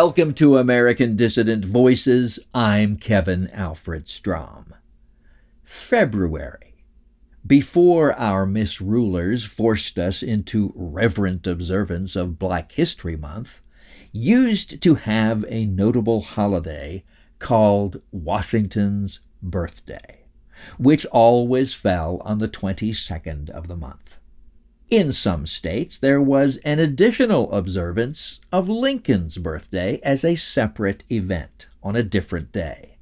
Welcome to American Dissident Voices. I'm Kevin Alfred Strom. February. Before our misrulers forced us into reverent observance of Black History Month, used to have a notable holiday called Washington's Birthday, which always fell on the 22nd of the month. In some states, there was an additional observance of Lincoln's birthday as a separate event on a different day.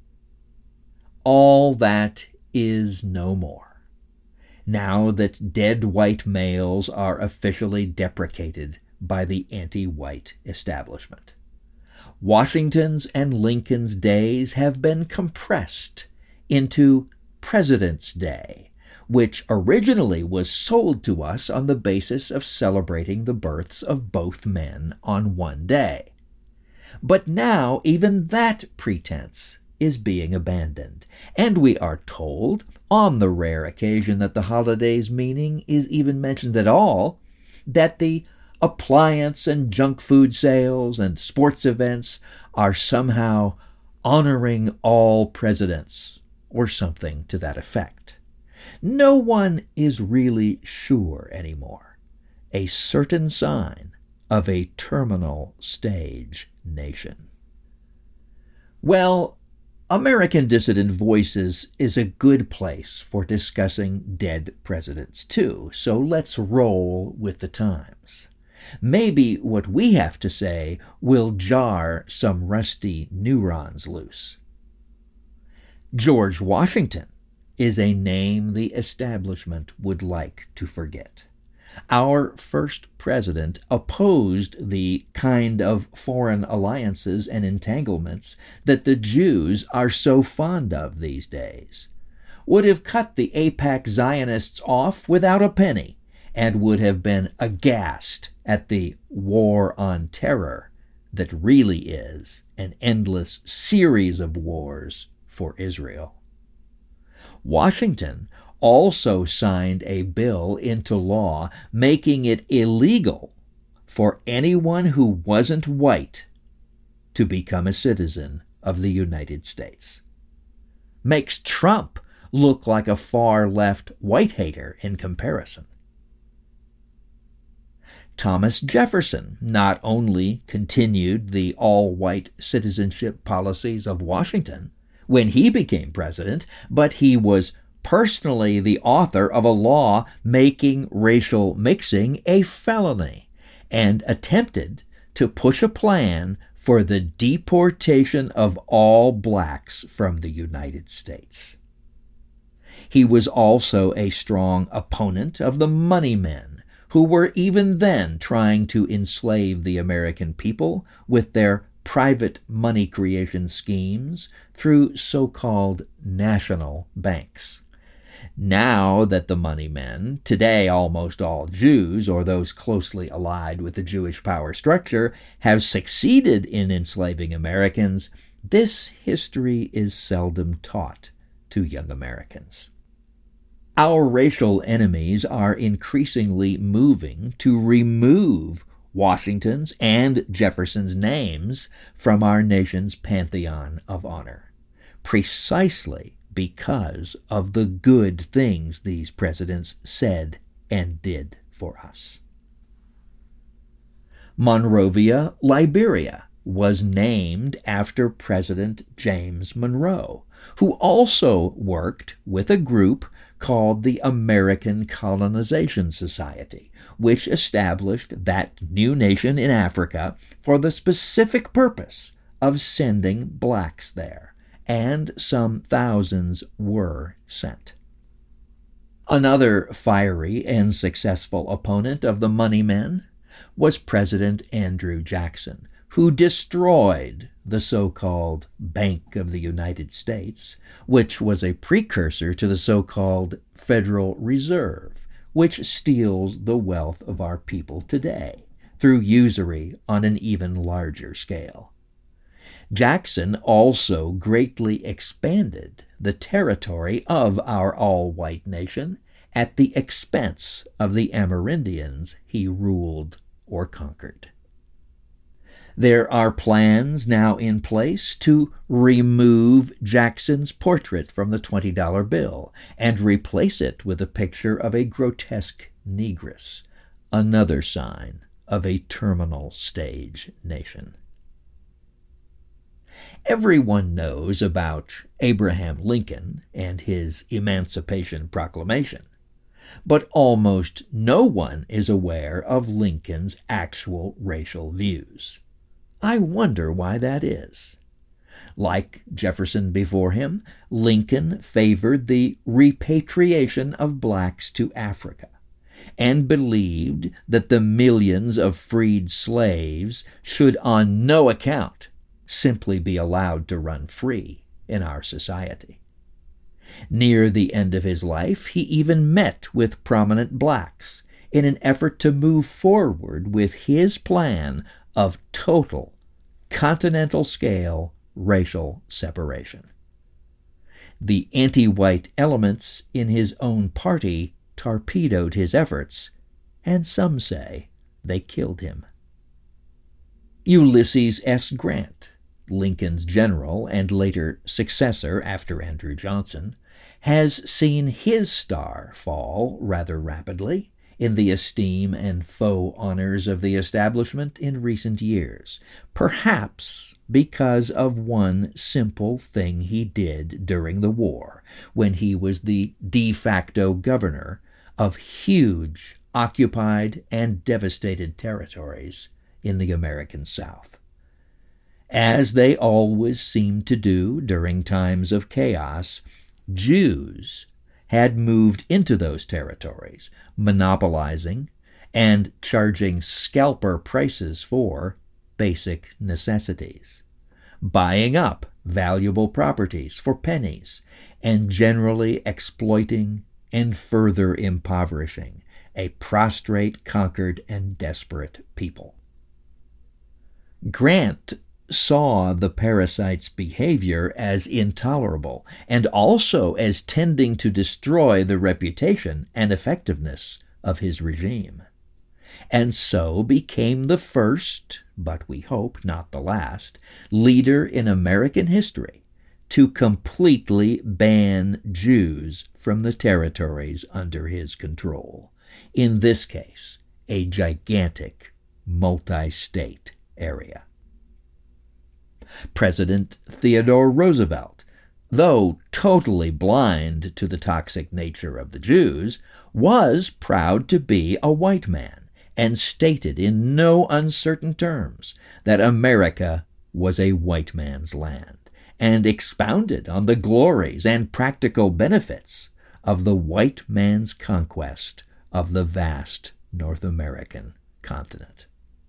All that is no more, now that dead white males are officially deprecated by the anti-white establishment. Washington's and Lincoln's days have been compressed into President's Day, which originally was sold to us on the basis of celebrating the births of both men on one day. But now even that pretense is being abandoned, and we are told, on the rare occasion that the holiday's meaning is even mentioned at all, that the appliance and junk food sales and sports events are somehow honoring all presidents, or something to that effect. No one is really sure anymore, a certain sign of a terminal stage nation. Well, American Dissident Voices is a good place for discussing dead presidents too, so let's roll with the times. Maybe what we have to say will jar some rusty neurons loose. George Washington is a name the establishment would like to forget. Our first president opposed the kind of foreign alliances and entanglements that the Jews are so fond of these days, would have cut the AIPAC Zionists off without a penny, and would have been aghast at the war on terror that really is an endless series of wars for Israel. Washington also signed a bill into law making it illegal for anyone who wasn't white to become a citizen of the United States. Makes Trump look like a far-left white hater in comparison. Thomas Jefferson not only continued the all-white citizenship policies of Washington when he became president, but he was personally the author of a law making racial mixing a felony and attempted to push a plan for the deportation of all blacks from the United States. He was also a strong opponent of the money men, who were even then trying to enslave the American people with their private money creation schemes through so-called national banks. Now that the money men, today almost all Jews or those closely allied with the Jewish power structure, have succeeded in enslaving Americans, this history is seldom taught to young Americans. Our racial enemies are increasingly moving to remove Washington's and Jefferson's names from our nation's pantheon of honor, precisely because of the good things these presidents said and did for us. Monrovia, Liberia, was named after President James Monroe, who also worked with a group called the American Colonization Society, which established that new nation in Africa for the specific purpose of sending blacks there, and some thousands were sent. Another fiery and successful opponent of the money men was President Andrew Jackson, who destroyed the so-called Bank of the United States, which was a precursor to the so-called Federal Reserve, which steals the wealth of our people today through usury on an even larger scale. Jackson also greatly expanded the territory of our all-white nation at the expense of the Amerindians he ruled or conquered. There are plans now in place to remove Jackson's portrait from the $20 bill and replace it with a picture of a grotesque negress, another sign of a terminal stage nation. Everyone knows about Abraham Lincoln and his Emancipation Proclamation, but almost no one is aware of Lincoln's actual racial views. I wonder why that is. Like Jefferson before him, Lincoln favored the repatriation of blacks to Africa and believed that the millions of freed slaves should on no account simply be allowed to run free in our society. Near the end of his life, he even met with prominent blacks in an effort to move forward with his plan of total, continental-scale racial separation. The anti-white elements in his own party torpedoed his efforts, and some say they killed him. Ulysses S. Grant, Lincoln's general and later successor after Andrew Johnson, has seen his star fall rather rapidly in the esteem and faux honors of the establishment in recent years, perhaps because of one simple thing he did during the war, when he was the de facto governor of huge occupied and devastated territories in the American South. As they always seemed to do during times of chaos, Jews had moved into those territories, monopolizing and charging scalper prices for basic necessities, buying up valuable properties for pennies, and generally exploiting and further impoverishing a prostrate, conquered, and desperate people. Grant saw the parasite's behavior as intolerable and also as tending to destroy the reputation and effectiveness of his regime, and so became the first, but we hope not the last, leader in American history to completely ban Jews from the territories under his control, in this case, a gigantic multi-state area. President Theodore Roosevelt, though totally blind to the toxic nature of the Jews, was proud to be a white man and stated in no uncertain terms that America was a white man's land, and expounded on the glories and practical benefits of the white man's conquest of the vast North American continent.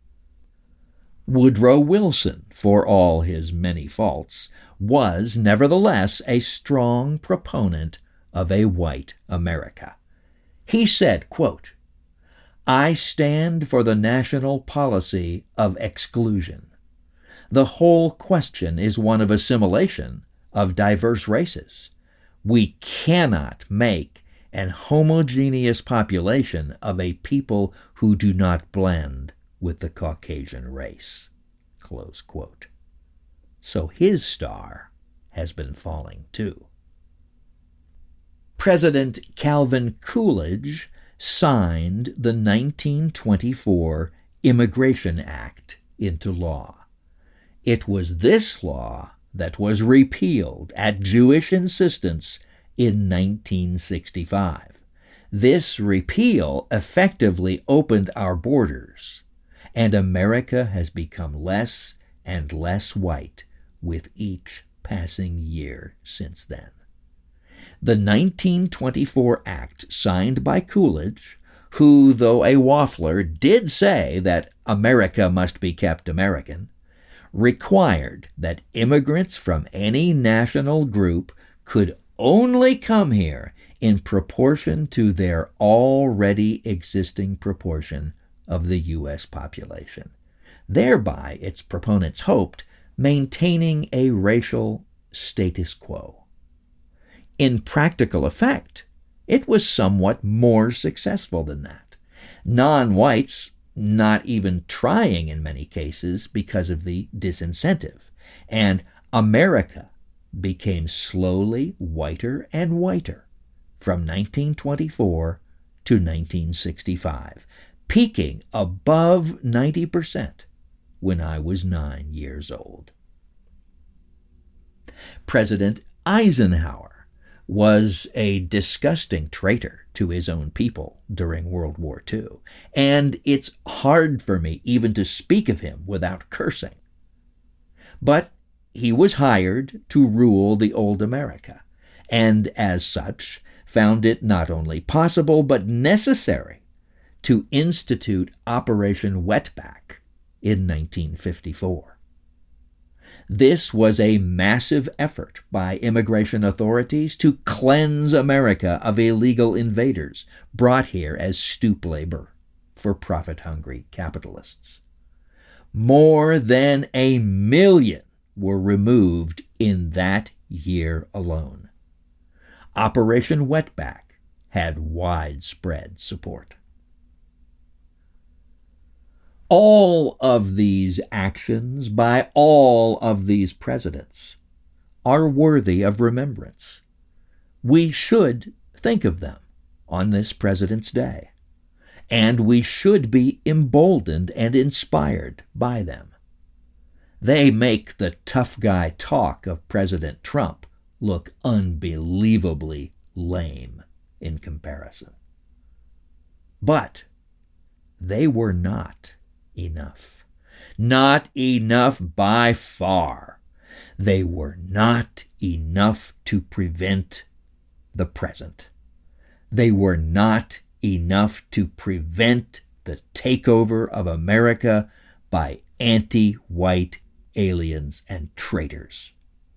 Woodrow Wilson, for all his many faults, was nevertheless a strong proponent of a white America. He said, quote, "I stand for the national policy of exclusion. The whole question is one of assimilation of diverse races. We cannot make an homogeneous population of a people who do not blend with the Caucasian race." Close quote. So his star has been falling too. President Calvin Coolidge signed the 1924 Immigration Act into law. It was this law that was repealed at Jewish insistence in 1965. This repeal effectively opened our borders, and America has become less and less white with each passing year since then. The 1924 Act, signed by Coolidge, who, though a waffler, did say that America must be kept American, required that immigrants from any national group could only come here in proportion to their already existing proportion of the U.S. population, thereby, its proponents hoped, maintaining a racial status quo. In practical effect, it was somewhat more successful than that. Non-whites not even trying in many cases because of the disincentive. And America became slowly whiter and whiter from 1924 to 1965, peaking above 90% when I was 9 years old. President Eisenhower was a disgusting traitor to his own people during World War II, and it's hard for me even to speak of him without cursing. But he was hired to rule the old America, and as such found it not only possible but necessary to institute Operation Wetback in 1954. This was a massive effort by immigration authorities to cleanse America of illegal invaders brought here as stoop labor for profit-hungry capitalists. More than 1 million were removed in that year alone. Operation Wetback had widespread support. All of these actions by all of these presidents are worthy of remembrance. We should think of them on this President's Day, and we should be emboldened and inspired by them. They make the tough guy talk of President Trump look unbelievably lame in comparison. But they were not enough. Not enough by far. They were not enough to prevent the present. They were not enough to prevent the takeover of America by anti-white aliens and traitors.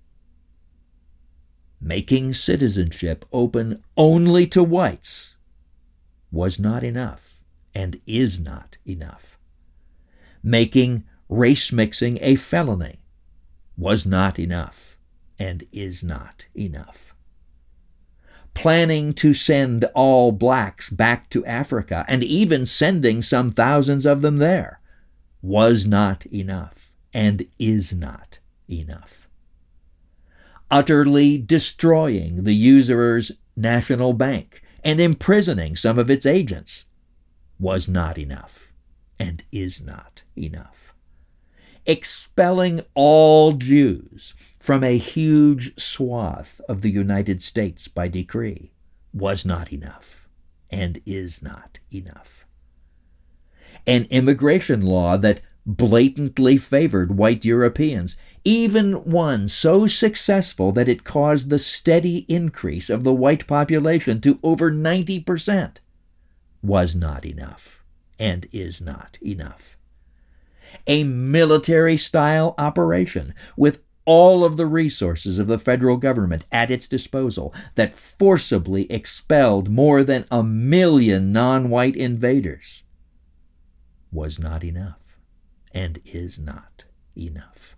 Making citizenship open only to whites was not enough and is not enough. Making race mixing a felony was not enough and is not enough. Planning to send all blacks back to Africa and even sending some thousands of them there was not enough and is not enough. Utterly destroying the usurer's national bank and imprisoning some of its agents was not enough and is not enough. Expelling all Jews from a huge swath of the United States by decree was not enough and is not enough. An immigration law that blatantly favored white Europeans, even one so successful that it caused the steady increase of the white population to over 90%, was not enough and is not enough. A military-style operation with all of the resources of the federal government at its disposal that forcibly expelled more than 1 million non-white invaders was not enough and is not enough.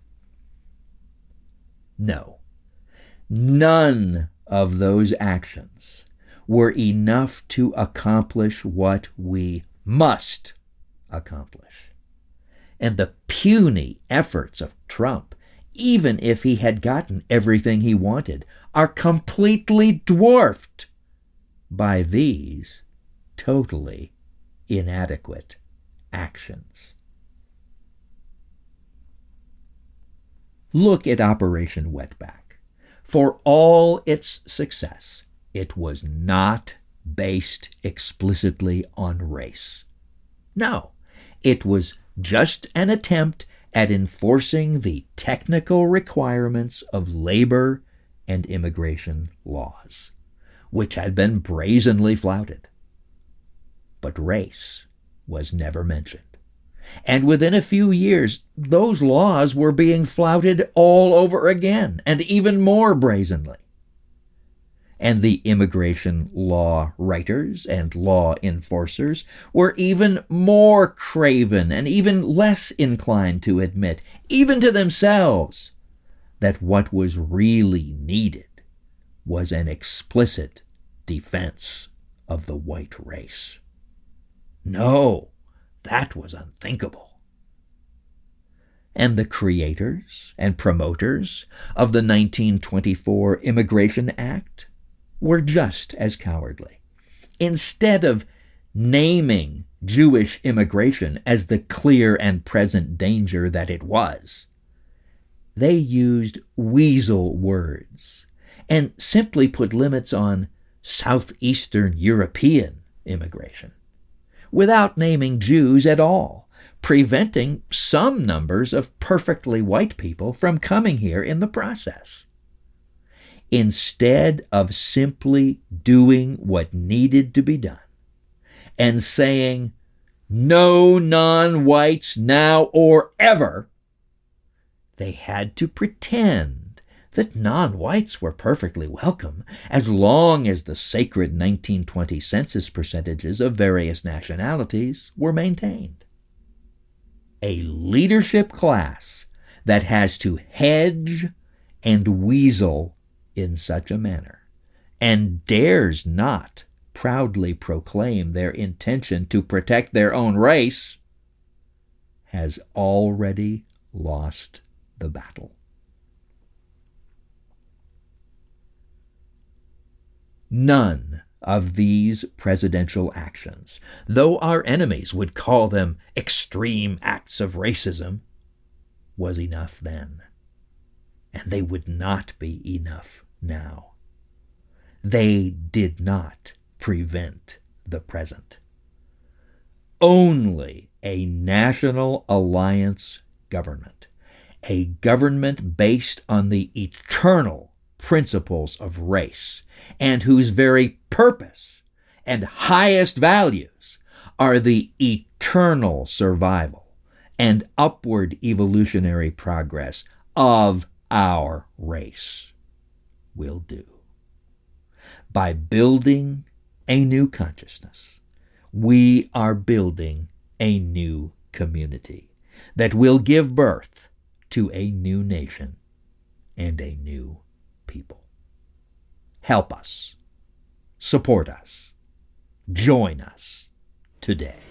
No, none of those actions were enough to accomplish what we must accomplish. And the puny efforts of Trump, even if he had gotten everything he wanted, are completely dwarfed by these totally inadequate actions. Look at Operation Wetback. For all its success, it was not based explicitly on race. No, it was just an attempt at enforcing the technical requirements of labor and immigration laws, which had been brazenly flouted. But race was never mentioned. And within a few years, those laws were being flouted all over again, and even more brazenly. And the immigration law writers and law enforcers were even more craven and even less inclined to admit, even to themselves, that what was really needed was an explicit defense of the white race. No, That was unthinkable. And the creators and promoters of the 1924 Immigration Act were just as cowardly. Instead of naming Jewish immigration as the clear and present danger that it was, they used weasel words and simply put limits on Southeastern European immigration, without naming Jews at all, preventing some numbers of perfectly white people from coming here in the process. Instead of simply doing what needed to be done and saying, no non-whites now or ever, they had to pretend that non-whites were perfectly welcome as long as the sacred 1920 census percentages of various nationalities were maintained. A leadership class that has to hedge and weasel in such a manner and dares not proudly proclaim their intention to protect their own race has already lost the battle. None of these presidential actions, though our enemies would call them extreme acts of racism, was enough then, and they would not be enough now. They did not prevent the present. Only a national alliance government, a government based on the eternal principles of race, and whose very purpose and highest values are the eternal survival and upward evolutionary progress of our race, will do. By building a new consciousness, we are building a new community that will give birth to a new nation and a new people. Help us, support us, join us today.